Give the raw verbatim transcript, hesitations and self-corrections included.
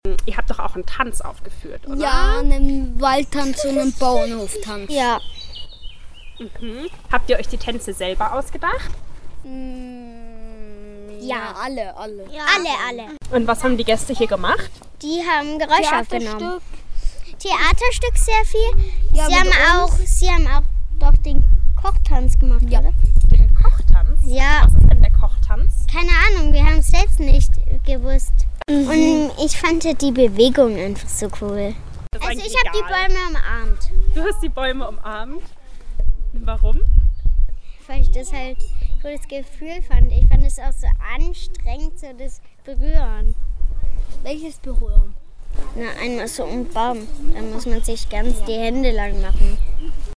Ihr habt doch auch einen Tanz aufgeführt, oder? Ja, einen Waldtanz und einen Bauernhoftanz. Ja. Mhm. Habt ihr euch die Tänze selber ausgedacht? Mm, Ja. ja, alle, alle. Ja. Alle, alle. Und was haben die Gäste hier gemacht? Die haben Geräusche aufgenommen. Theaterstück. Theaterstück sehr viel. Ja, sie, mit haben uns. auch, sie haben auch doch den Kochtanz gemacht, Ja. oder? Den Kochtanz? Ja. Was ist denn der Kochtanz? Keine Ahnung, wir haben es selbst nicht gewusst. Und ich fand die Bewegung einfach so cool. Das ist Also eigentlich ich habe die egal. Bäume umarmt, Du hast die Bäume umarmt. Warum? weil ich das halt ein cooles Gefühl fand. Ich fand es auch so anstrengend, so das Berühren. Welches Berühren? Na, einmal so um Baum. Da muss man sich ganz die Hände lang machen.